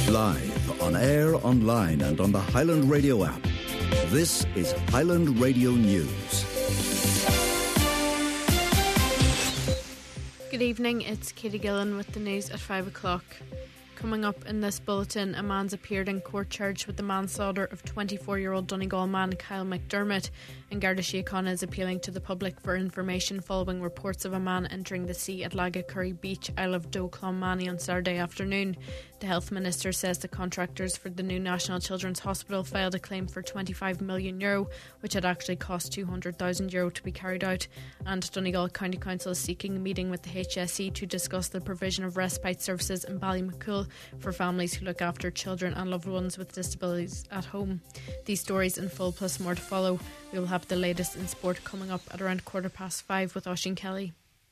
Live, on air, online and on the Highland Radio app. This is Highland Radio News. Good evening, it's Katie Gillen with the news at 5 o'clock. Coming up in this bulletin, a man's appeared in court charged with the manslaughter of 24-year-old Donegal man Kyle McDermott, and Garda Síochána is appealing to the public for information following reports of a man entering the sea at Lagacurry Beach, Isle of Doe, Clonmany on Saturday afternoon. The Health Minister says the contractors for the new National Children's Hospital filed a claim for €25 million, which had actually cost €200,000 to be carried out, and Donegal County Council is seeking a meeting with the HSE to discuss the provision of respite services in Ballymacool for families who look after children and loved ones with disabilities at home. These stories in full plus more to follow. We will have the latest in sport coming up at around 5:15 with Oisín Kelly.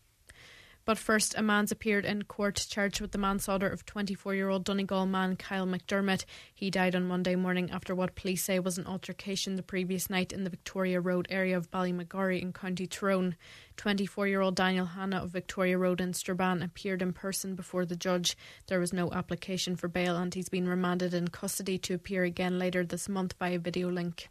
But first, a man's appeared in court charged with the manslaughter of 24-year-old Donegal man Kyle McDermott. He died on Monday morning after what police say was an altercation the previous night in the Victoria Road area of Ballymagorry in County Tyrone. 24-year-old Daniel Hanna of Victoria Road in Strabane appeared in person before the judge. There was no application for bail and he's been remanded in custody to appear again later this month via video link.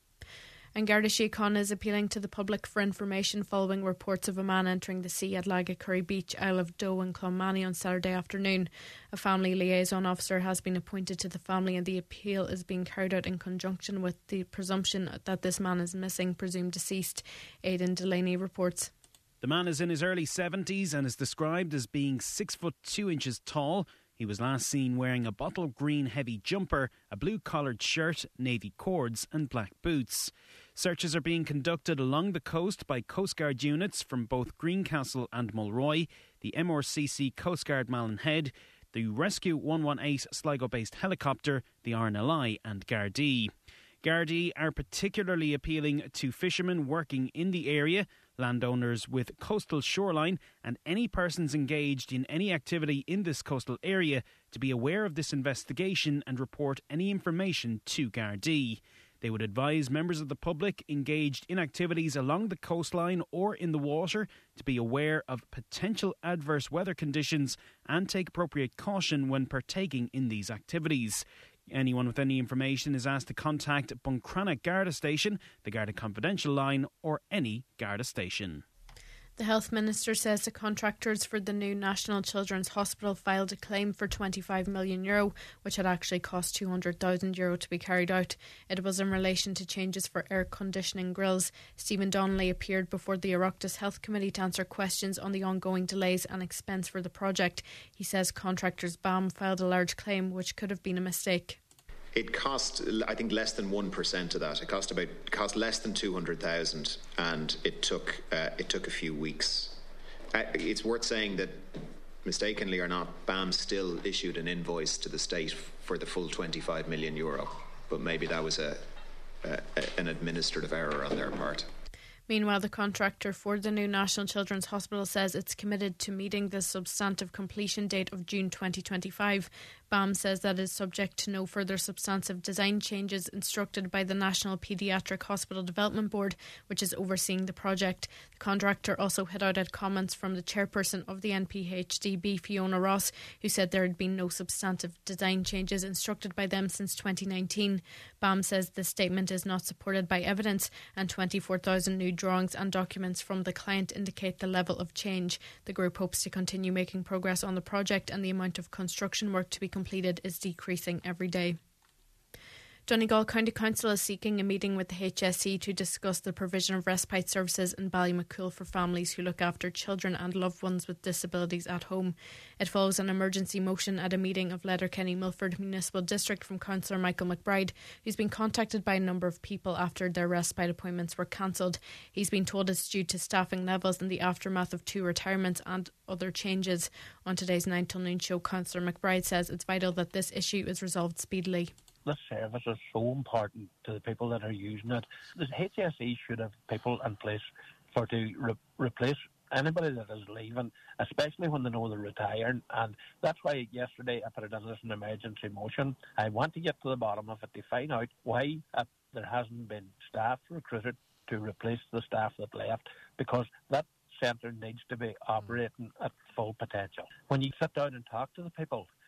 And Garda Síochána is appealing to the public for information following reports of a man entering the sea at Lagacurry Beach, Isle of Doe and Clonmany on Saturday afternoon. A family liaison officer has been appointed to the family and the appeal is being carried out in conjunction with the presumption that this man is missing, presumed deceased. Aidan Delaney reports. The man is in his early 70s and is described as being 6 foot 2 inches tall. He was last seen wearing a bottle green heavy jumper, a blue collared shirt, navy cords and black boots. Searches are being conducted along the coast by Coast Guard units from both Greencastle and Mulroy, the MRCC Coast Guard Malin Head, the Rescue 118 Sligo-based helicopter, the RNLI and Gardaí. Gardaí are particularly appealing to fishermen working in the area, landowners with coastal shoreline and any persons engaged in any activity in this coastal area to be aware of this investigation and report any information to Gardaí. They would advise members of the public engaged in activities along the coastline or in the water to be aware of potential adverse weather conditions and take appropriate caution when partaking in these activities. Anyone with any information is asked to contact Buncrana Garda Station, the Garda Confidential line or any Garda station. The Health Minister says the contractors for the new National Children's Hospital filed a claim for €25 million, which had actually cost €200,000 to be carried out. It was in relation to changes for air conditioning grills. Stephen Donnelly appeared before the Oireachtas Health Committee to answer questions on the ongoing delays and expense for the project. He says contractors BAM filed a large claim, which could have been a mistake. It cost, I think, less than 1% of that. It cost less than 200,000, and it took a few weeks. It's worth saying that, mistakenly or not, BAM still issued an invoice to the state for the full €25 million, but maybe that was an administrative error on their part. Meanwhile, the contractor for the new National Children's Hospital says it's committed to meeting the substantive completion date of June 2025. BAM says that is subject to no further substantive design changes instructed by the National Paediatric Hospital Development Board, which is overseeing the project. The contractor also hit out at comments from the chairperson of the NPHDB, Fiona Ross, who said there had been no substantive design changes instructed by them since 2019. BAM says this statement is not supported by evidence and 24,000 new drawings and documents from the client indicate the level of change. The group hopes to continue making progress on the project and the amount of construction work to be completed is decreasing every day. Donegal County Council is seeking a meeting with the HSE to discuss the provision of respite services in Ballymacool for families who look after children and loved ones with disabilities at home. It follows an emergency motion at a meeting of Letterkenny Milford Municipal District from Councillor Michael McBride, who's been contacted by a number of people after their respite appointments were cancelled. He's been told it's due to staffing levels in the aftermath of 2 retirements and other changes. On today's 9 till noon show, Councillor McBride says it's vital that this issue is resolved speedily. This service is so important to the people that are using it. The HSE should have people in place to replace anybody that is leaving, especially when they know they're retiring. And that's why yesterday I put it in as an emergency motion. I want to get to the bottom of it to find out why there hasn't been staff recruited to replace the staff that left, because that centre needs to be operating at full potential. When you sit down and talk to the people,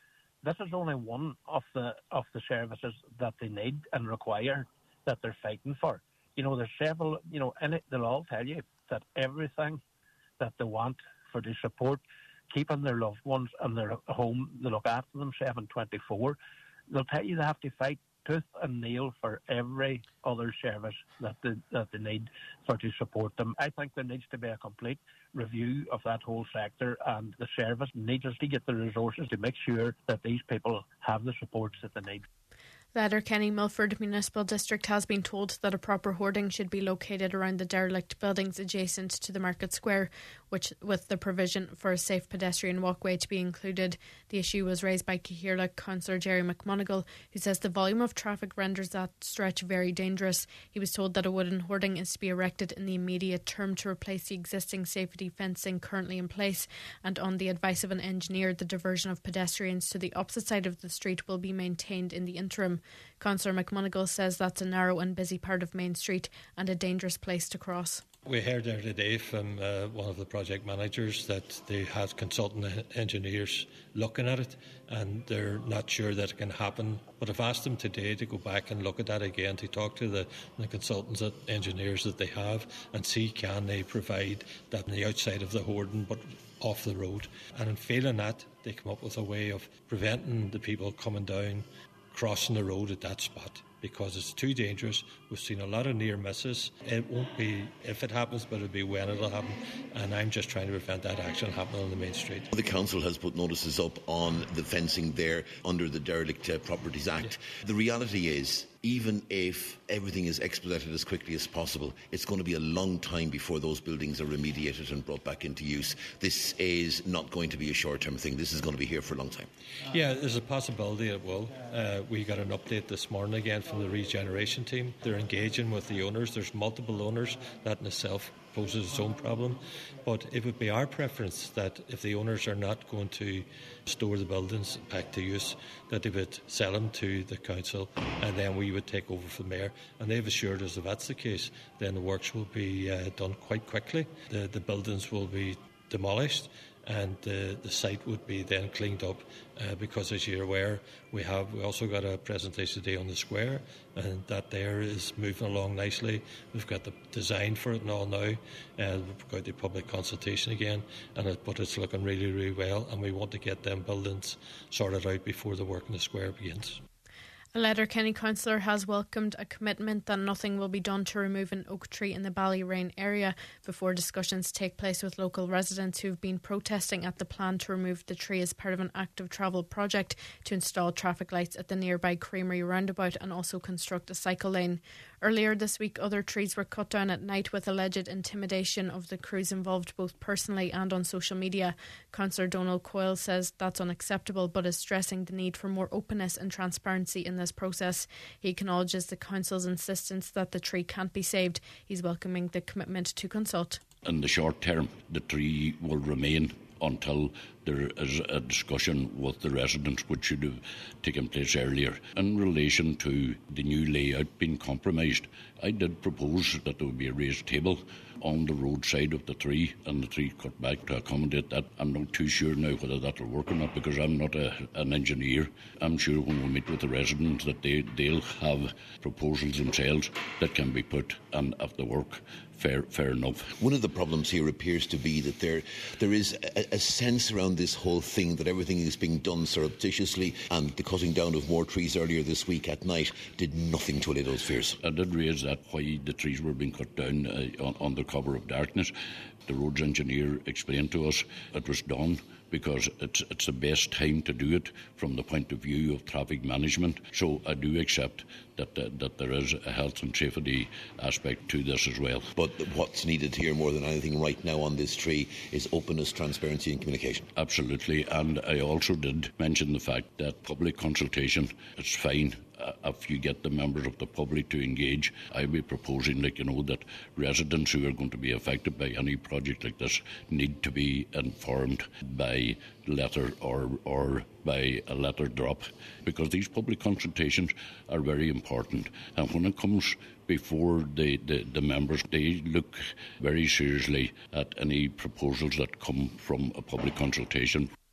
This is only one of the services that they need and require that they're fighting for. There's several, and they'll all tell you that everything that they want for the support, keeping their loved ones and their home, they look after them 7/24. They'll tell you they have to fight tooth and nail for every other service that they need to support them. I think there needs to be a complete review of that whole sector, and the service needs to get the resources to make sure that these people have the supports that they need. Letterkenny Milford Municipal District has been told that a proper hoarding should be located around the derelict buildings adjacent to the Market Square, which with the provision for a safe pedestrian walkway to be included. The issue was raised by Caherlick Councillor Jerry McMonigal, who says the volume of traffic renders that stretch very dangerous. He was told that a wooden hoarding is to be erected in the immediate term to replace the existing safety fencing currently in place, and on the advice of an engineer, the diversion of pedestrians to the opposite side of the street will be maintained in the interim. Councillor McMonigal says that's a narrow and busy part of Main Street and a dangerous place to cross. We heard there today from one of the project managers that they had consultant engineers looking at it and they're not sure that it can happen. But I've asked them today to go back and look at that again, to talk to the consultants and engineers that they have and see can they provide that on the outside of the hoarding but off the road. And in failing that, they come up with a way of preventing the people coming down, crossing the road at that spot, because it's too dangerous. We've seen a lot of near misses. It won't be if it happens, but it'll be when it'll happen, and I'm just trying to prevent that action happening on the main street. The council has put notices up on the fencing there under the Derelict Properties Act. Yeah. The reality is, even if everything is expedited as quickly as possible, it's going to be a long time before those buildings are remediated and brought back into use. This is not going to be a short-term thing. This is going to be here for a long time. Yeah, there's a possibility it will. We got an update this morning again from the regeneration team. They're engaging with the owners. There's multiple owners. That in itself poses its own problem. But it would be our preference that if the owners are not going to store the buildings back to use, that they would sell them to the council and then we would take over from there. And they've assured us if that's the case, then the works will be done quite quickly. The buildings will be demolished and the site would be then cleaned up because, as you're aware, we also got a presentation today on the square, and that there is moving along nicely. We've got the design for it and all now, and we've got the public consultation again, but it's looking really, really well, and we want to get them buildings sorted out before the work in the square begins. A Letterkenny councillor has welcomed a commitment that nothing will be done to remove an oak tree in the Ballyrain area before discussions take place with local residents who have been protesting at the plan to remove the tree as part of an active travel project to install traffic lights at the nearby Creamery roundabout and also construct a cycle lane. Earlier this week, other trees were cut down at night with alleged intimidation of the crews involved both personally and on social media. Councillor Donald Coyle says that's unacceptable but is stressing the need for more openness and transparency in this process. He acknowledges the council's insistence that the tree can't be saved. He's welcoming the commitment to consult. In the short term, the tree will remain until there is a discussion with the residents, which should have taken place earlier. In relation to the new layout being compromised, I did propose that there would be a raised table on the roadside of the tree and the tree cut back to accommodate that. I'm not too sure now whether that will work or not because I'm not an engineer. I'm sure when we meet with the residents that they'll have proposals themselves that can be put, and if they work, fair enough. One of the problems here appears to be that there is a sense around this whole thing that everything is being done surreptitiously, and the cutting down of more trees earlier this week at night did nothing to allay those fears. I did raise that why the trees were being cut down under cover of darkness. The roads engineer explained to us it was done because it's the best time to do it from the point of view of traffic management. So I do accept that there is a health and safety aspect to this as well. But what's needed here more than anything right now on this tree is openness, transparency and communication. Absolutely, and I also did mention the fact that public consultation is fine. If you get the members of the public to engage, I'll be proposing that residents who are going to be affected by any project like this need to be informed by letter or by a letter drop, because these public consultations are very important. And when it comes before the members, they look very seriously at any proposals that come from a public consultation.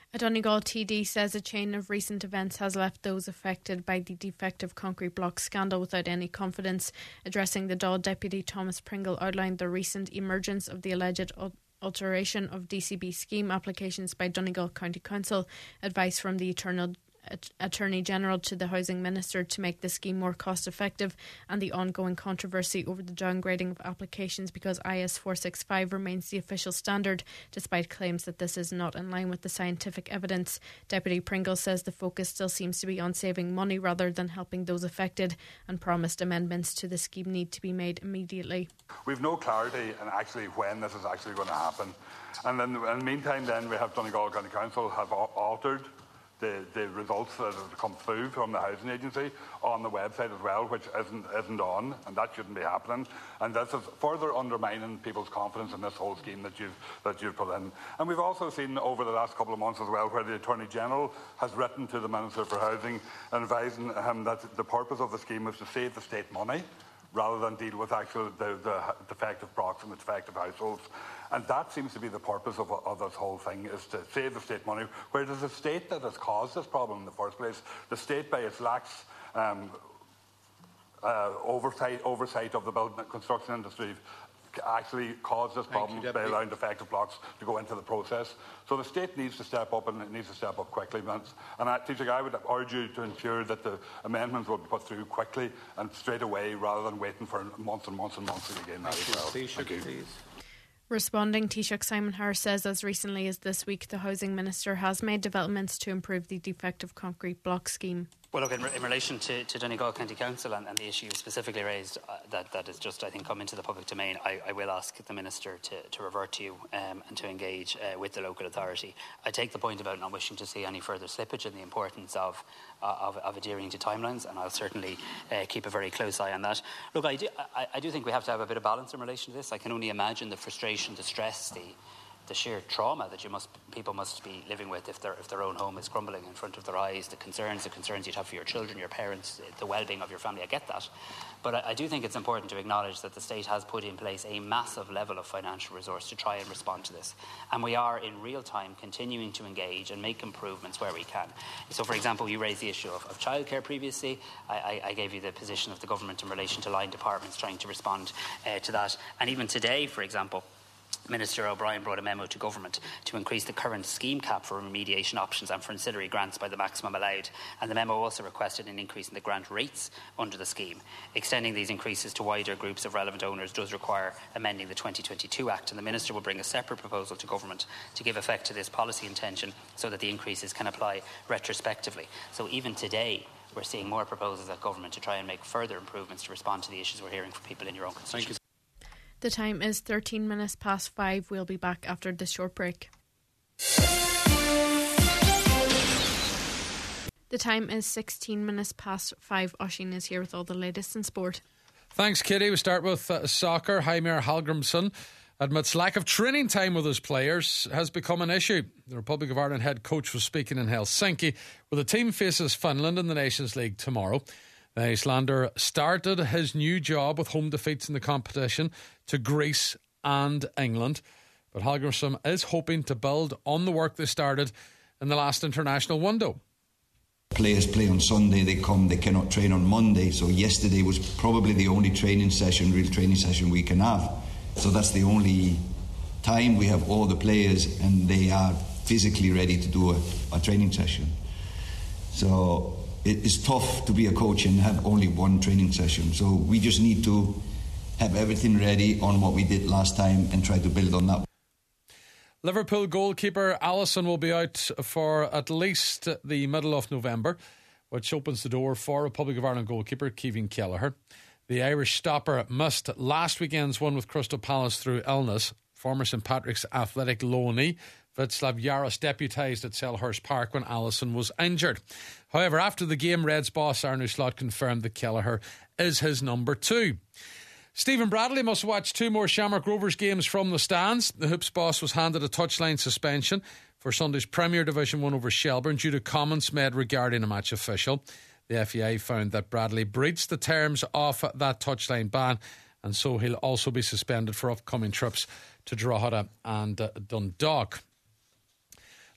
A Donegal TD says a chain of recent events has left those affected by the defective concrete block scandal without any confidence. Addressing the Dáil, Deputy Thomas Pringle outlined the recent emergence of the alleged alteration of DCB scheme applications by Donegal County Council, advice from the Attorney General to the Housing Minister to make the scheme more cost effective, and the ongoing controversy over the downgrading of applications because IS 465 remains the official standard despite claims that this is not in line with the scientific evidence. Deputy Pringle says the focus still seems to be on saving money rather than helping those affected, and promised amendments to the scheme need to be made immediately. We've no clarity on actually when this is actually going to happen, and then in the meantime we have Donegal County Council have altered the results that have come through from the housing agency on the website as well, which isn't on, and that shouldn't be happening. And this is further undermining people's confidence in this whole scheme that you've put in. And we've also seen over the last couple of months as well where the Attorney General has written to the Minister for Housing advising him that the purpose of the scheme is to save the state money rather than deal with actual the defective blocks and the defective households. And that seems to be the purpose of this whole thing, is to save the state money, where it is the state that has caused this problem in the first place. The state, by its lax oversight of the building and construction industry, actually caused this problem by allowing defective blocks to go into the process. So the state needs to step up, and it needs to step up quickly. And I would urge you to ensure that the amendments will be put through quickly and straight away, rather than waiting for months and months and months again. Thank you. Responding, Taoiseach Simon Harris says as recently as this week the Housing Minister has made developments to improve the defective concrete block scheme. Well, look, in relation to Donegal County Council and the issue specifically raised, that has just, I think, come into the public domain, I will ask the Minister to revert to you and to engage with the local authority. I take the point about not wishing to see any further slippage and the importance of adhering to timelines, and I'll certainly keep a very close eye on that. Look, I do think we have to have a bit of balance in relation to this. I can only imagine the frustration, the stress, the sheer trauma that people must be living with if their own home is crumbling in front of their eyes, the concerns you'd have for your children, your parents, the well-being of your family. I get that. But I do think it's important to acknowledge that the state has put in place a massive level of financial resource to try and respond to this. And we are in real time continuing to engage and make improvements where we can. So, for example, you raised the issue of childcare previously. I gave you the position of the government in relation to line departments trying to respond to that. And even today, for example, Minister O'Brien brought a memo to government to increase the current scheme cap for remediation options and for ancillary grants by the maximum allowed, and the memo also requested an increase in the grant rates under the scheme. Extending these increases to wider groups of relevant owners does require amending the 2022 Act, and the Minister will bring a separate proposal to government to give effect to this policy intention so that the increases can apply retrospectively. So even today we're seeing more proposals at government to try and make further improvements to respond to the issues we're hearing from people in your own constituency. The time is 13 minutes past 5. We'll be back after this short break. The time is 16 minutes past 5. Oisín is here with all the latest in sport. Thanks, Kitty. We start with soccer. Heimir Hallgrímsson admits lack of training time with his players has become an issue. The Republic of Ireland head coach was speaking in Helsinki, where the team faces Finland in the Nations League tomorrow. The Icelander started his new job with home defeats in the competition to Greece and England. But Hallgrímsson is hoping to build on the work they started in the last international window. Players play on Sunday, they come, they cannot train on Monday. So yesterday was probably the only real training session we can have. So that's the only time we have all the players and they are physically ready to do a training session. So it's tough to be a coach and have only one training session. So we just need to have everything ready on what we did last time and try to build on that. Liverpool goalkeeper Alisson will be out for at least the middle of November, which opens the door for Republic of Ireland goalkeeper Kevin Kelleher. The Irish stopper missed last weekend's one with Crystal Palace through illness. Former St Patrick's Athletic loanee Václav Jaros deputised at Selhurst Park when Alisson was injured. However, after the game, Reds boss Arne Slot confirmed that Kelleher is his number 2. Stephen Bradley must watch 2 more Shamrock Rovers games from the stands. The Hoops boss was handed a touchline suspension for Sunday's Premier Division 1 over Shelbourne due to comments made regarding a match official. The FAI found that Bradley breached the terms of that touchline ban, and so he'll also be suspended for upcoming trips to Drogheda and Dundalk.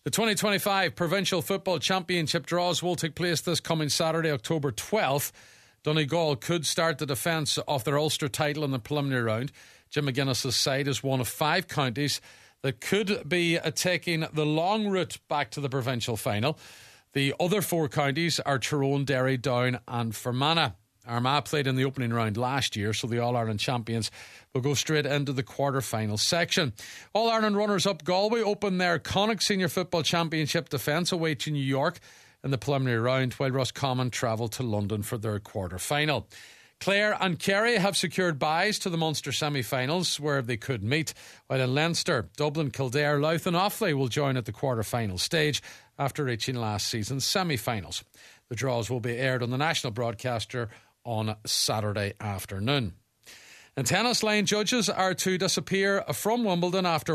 The 2025 Provincial Football Championship draws will take place this coming Saturday, October 12th. Donegal could start the defence of their Ulster title in the preliminary round. Jim McGuinness's side is one of 5 counties that could be taking the long route back to the provincial final. The other 4 counties are Tyrone, Derry, Down and Fermanagh. Armagh played in the opening round last year, so the All-Ireland champions will go straight into the quarter-final section. All-Ireland runners-up Galway open their Connacht Senior Football Championship defence away to New York in the preliminary round, while Roscommon travel to London for their quarter-final. Clare and Kerry have secured byes to the Munster semi-finals, where they could meet, while in Leinster, Dublin, Kildare, Louth and Offaly will join at the quarter-final stage after reaching last season's semi-finals. The draws will be aired on the national broadcaster on Saturday afternoon. And tennis line judges are to disappear from Wimbledon after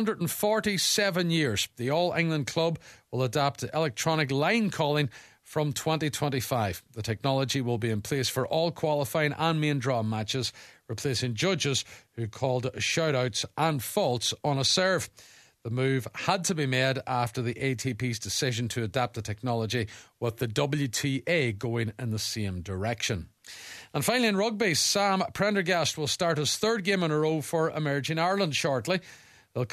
147 years. The All England club will adapt electronic line calling from 2025. The technology will be in place for all qualifying and main draw matches, replacing judges who called shout-outs and faults on a serve. The move had to be made after the ATP's decision to adapt the technology, with the WTA going in the same direction. And finally in rugby, Sam Prendergast will start his 3rd game in a row for Emerging Ireland shortly. They'll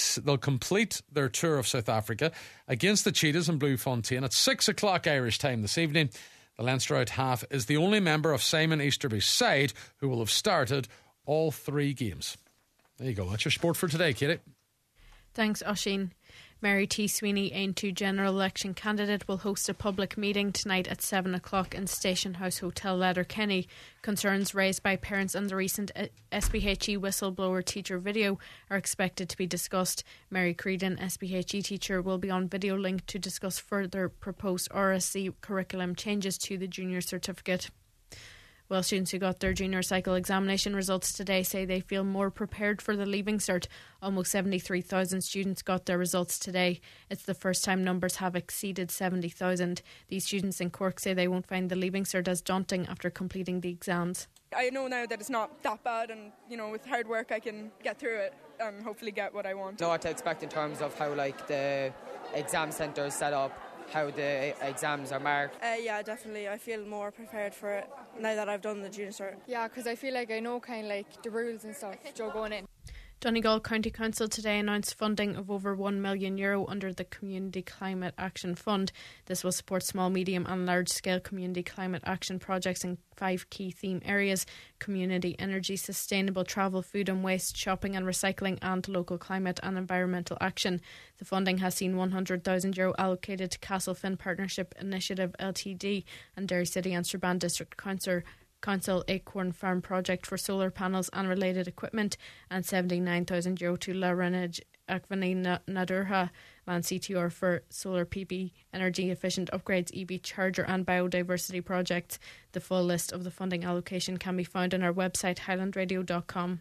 complete their tour of South Africa against the Cheetahs in Bloemfontein at 6 o'clock Irish time this evening. The Leinster out half is the only member of Simon Easterby's side who will have started all 3 games. There you go. That's your sport for today, Katie. Thanks, Oisín. Mary T. Sweeney, Aontú general election candidate, will host a public meeting tonight at 7 o'clock in Station House Hotel, Letterkenny. Concerns raised by parents and the recent SPHE whistleblower teacher video are expected to be discussed. Mary Creedon, SPHE teacher, will be on video link to discuss further proposed RSC curriculum changes to the junior certificate. Well, students who got their junior cycle examination results today say they feel more prepared for the Leaving Cert. Almost 73,000 students got their results today. It's the first time numbers have exceeded 70,000. These students in Cork say they won't find the Leaving Cert as daunting after completing the exams. I know now that it's not that bad, and with hard work I can get through it and hopefully get what I want. I know what to expect in terms of how the exam centre is set up, how the exams are marked. Yeah, definitely. I feel more prepared for it now that I've done the junior cert. Yeah, because I feel like I know the rules and stuff going in. Donegal County Council today announced funding of over €1 million under the Community Climate Action Fund. This will support small, medium and large-scale community climate action projects in 5 key theme areas: community, energy, sustainable travel, food and waste, shopping and recycling, and local climate and environmental action. The funding has seen €100,000 allocated to Castlefin Partnership Initiative Ltd and Derry City and Strabane District Council Acorn Farm project for solar panels and related equipment, and €79,000 to La Renage Akvani Nadurha Land CTR for solar PV, energy efficient upgrades, EV charger and biodiversity projects. The full list of the funding allocation can be found on our website highlandradio.com.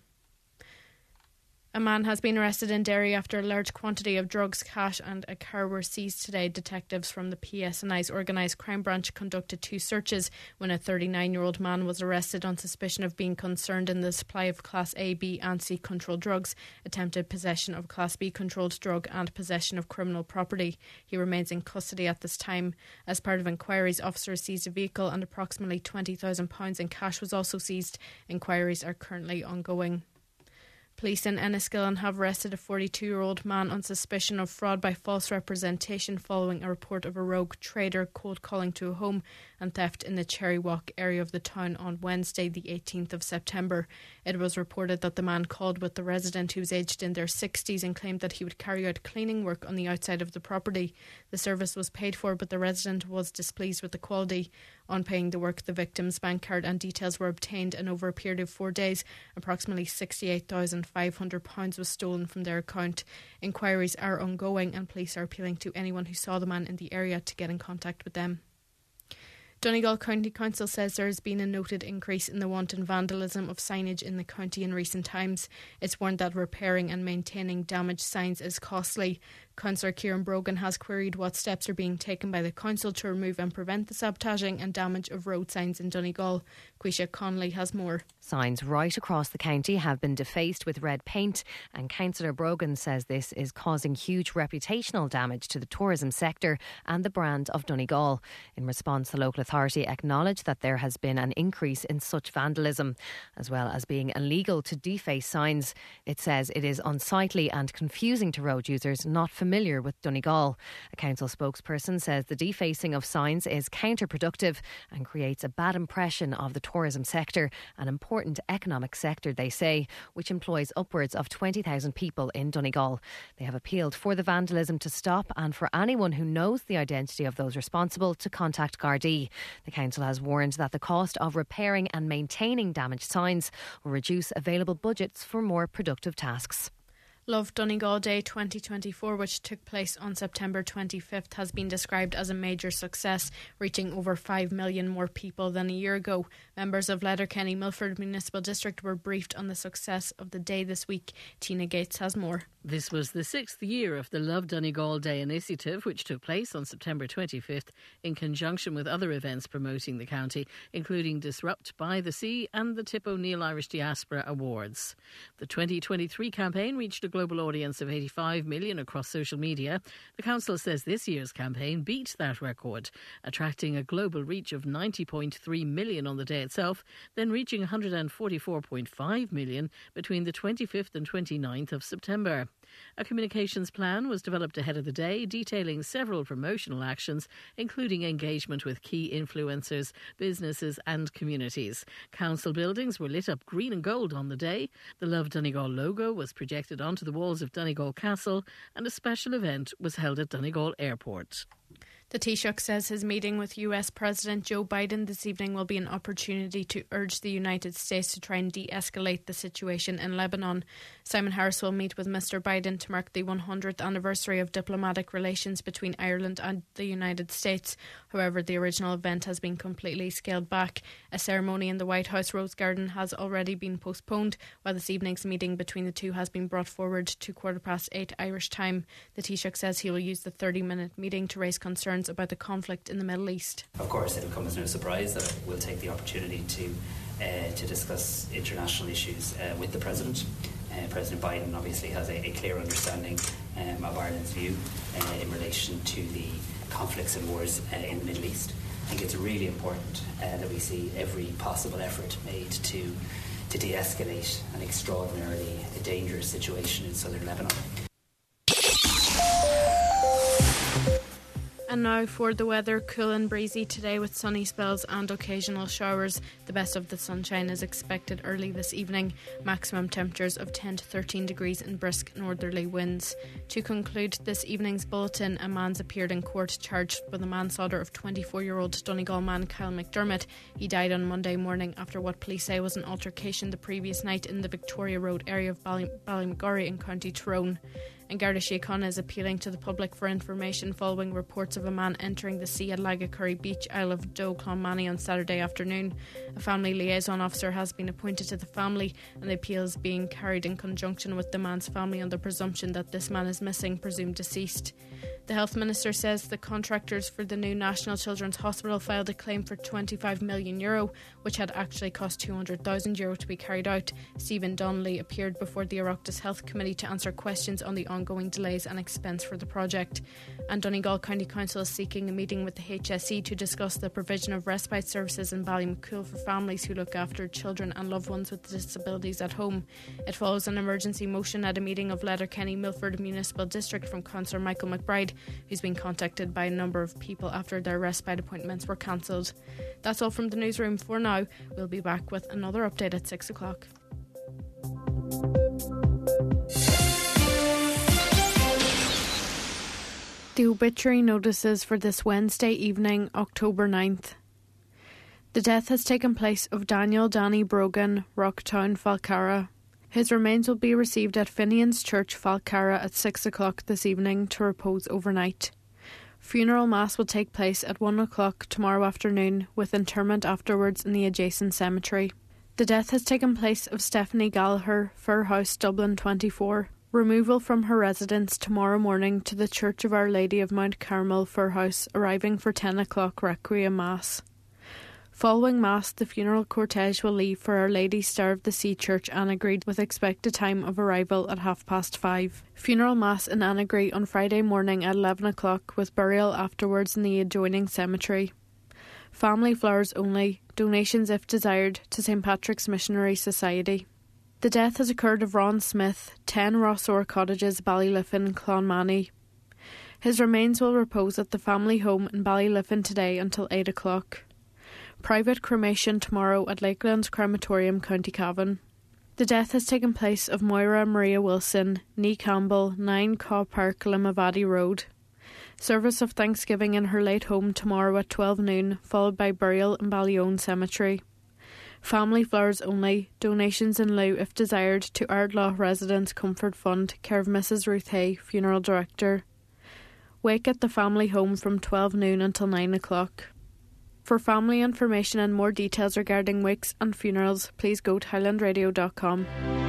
A man has been arrested in Derry after a large quantity of drugs, cash and a car were seized today. Detectives from the PSNI's organised crime branch conducted 2 searches when a 39-year-old man was arrested on suspicion of being concerned in the supply of Class A, B and C controlled drugs, attempted possession of Class B controlled drug and possession of criminal property. He remains in custody at this time. As part of inquiries, officers seized a vehicle and approximately £20,000 in cash was also seized. Inquiries are currently ongoing. Police in Enniskillen have arrested a 42-year-old man on suspicion of fraud by false representation following a report of a rogue trader cold calling to a home and theft in the Cherry Walk area of the town on Wednesday the 18th of September. It was reported that the man called with the resident, who was aged in their 60s, and claimed that he would carry out cleaning work on the outside of the property. The service was paid for, but the resident was displeased with the quality. On paying the work, the victim's bank card and details were obtained, and over a period of 4 days, approximately £68,500 was stolen from their account. Inquiries are ongoing and police are appealing to anyone who saw the man in the area to get in contact with them. Donegal County Council says there has been a noted increase in the wanton vandalism of signage in the county in recent times. It's warned that repairing and maintaining damaged signs is costly. Councillor Kieran Brogan has queried what steps are being taken by the council to remove and prevent the sabotaging and damage of road signs in Donegal. Quisha Connolly has more. Signs right across the county have been defaced with red paint, and Councillor Brogan says this is causing huge reputational damage to the tourism sector and the brand of Donegal. In response, the local authority acknowledged that there has been an increase in such vandalism, as well as being illegal to deface signs. It says it is unsightly and confusing to road users not familiar with Donegal. A council spokesperson says the defacing of signs is counterproductive and creates a bad impression of the tourism sector, an important economic sector, they say, which employs upwards of 20,000 people in Donegal. They have appealed for the vandalism to stop and for anyone who knows the identity of those responsible to contact Gardaí. The council has warned that the cost of repairing and maintaining damaged signs will reduce available budgets for more productive tasks. Love Donegal Day 2024, which took place on September 25th, has been described as a major success, reaching over 5 million more people than a year ago. Members of Letterkenny Milford Municipal District were briefed on the success of the day this week. Tina Gates has more. This was the 6th year of the Love Donegal Day initiative, which took place on September 25th in conjunction with other events promoting the county, including Disrupt by the Sea and the Tip O'Neill Irish Diaspora Awards. The 2023 campaign reached a global audience of 85 million across social media. The council says this year's campaign beat that record, attracting a global reach of 90.3 million on the day itself, then reaching 144.5 million between the 25th and 29th of September. A communications plan was developed ahead of the day, detailing several promotional actions, including engagement with key influencers, businesses and communities. Council buildings were lit up green and gold on the day. The Love Donegal logo was projected onto the walls of Donegal Castle, and a special event was held at Donegal Airport. The Taoiseach says his meeting with US President Joe Biden this evening will be an opportunity to urge the United States to try and de-escalate the situation in Lebanon. Simon Harris will meet with Mr Biden to mark the 100th anniversary of diplomatic relations between Ireland and the United States. However, the original event has been completely scaled back. A ceremony in the White House Rose Garden has already been postponed, while this evening's meeting between the two has been brought forward to 8:15 Irish time. The Taoiseach says he will use the 30-minute meeting to raise concerns about the conflict in the Middle East. Of course, it'll come as no surprise that we'll take the opportunity to discuss international issues with the President. President Biden obviously has a clear understanding of Ireland's view in relation to the conflicts and wars in the Middle East. I think it's really important that we see every possible effort made to de-escalate an extraordinarily dangerous situation in southern Lebanon. And now for the weather, cool and breezy today with sunny spells and occasional showers. The best of the sunshine is expected early this evening. Maximum temperatures of 10 to 13 degrees and brisk northerly winds. To conclude this evening's bulletin, a man's appeared in court charged with the manslaughter of 24-year-old Donegal man Kyle McDermott. He died on Monday morning after what police say was an altercation the previous night in the Victoria Road area of Ballymagorry in County Tyrone. And Garda Síochána is appealing to the public for information following reports of a man entering the sea at Lagacurry Beach, Isle of Doe, Clonmany on Saturday afternoon. A family liaison officer has been appointed to the family, and the appeal is being carried in conjunction with the man's family on the presumption that this man is missing, presumed deceased. The Health Minister says the contractors for the new National Children's Hospital filed a claim for €25 million, which had actually cost €200,000 to be carried out. Stephen Donnelly appeared before the Oireachtas Health Committee to answer questions on the ongoing delays and expense for the project. And Donegal County Council is seeking a meeting with the HSE to discuss the provision of respite services in Ballymacool for families who look after children and loved ones with disabilities at home. It follows an emergency motion at a meeting of Letterkenny Milford Municipal District from Councillor Michael McBride, who's been contacted by a number of people after their respite appointments were cancelled. That's all from the newsroom for now. We'll be back with another update at 6 o'clock. The obituary notices for this Wednesday evening, October 9th. The death has taken place of Daniel Danny Brogan, Rocktown, Falcarra. His remains will be received at Finian's Church, Falcarra at 6 o'clock this evening to repose overnight. Funeral mass will take place at 1 o'clock tomorrow afternoon, with interment afterwards in the adjacent cemetery. The death has taken place of Stephanie Gallagher, Fir House, Dublin 24, Removal from her residence tomorrow morning to the Church of Our Lady of Mount Carmel for house, arriving for 10 o'clock Requiem Mass. Following Mass, the funeral cortege will leave for Our Lady Star of the Sea Church, Annagry, with expected time of arrival at 5:30. Funeral Mass in Annagry on Friday morning at 11 o'clock, with burial afterwards in the adjoining cemetery. Family flowers only, donations if desired, to St Patrick's Missionary Society. The death has occurred of Ron Smith, 10 Rossor Cottages, Ballyliffin, Clonmany. His remains will repose at the family home in Ballyliffin today until 8 o'clock. Private cremation tomorrow at Lakeland Crematorium, County Cavan. The death has taken place of Moira Maria Wilson, Nee Campbell, 9 Caw Park, Limavady Road. Service of Thanksgiving in her late home tomorrow at 12 noon, followed by burial in Ballyone Cemetery. Family flowers only, donations in lieu if desired to Ardlaw Residence Comfort Fund, care of Mrs Ruth Hay, Funeral Director. Wake at the family home from 12 noon until 9 o'clock. For family information and more details regarding wakes and funerals, please go to highlandradio.com.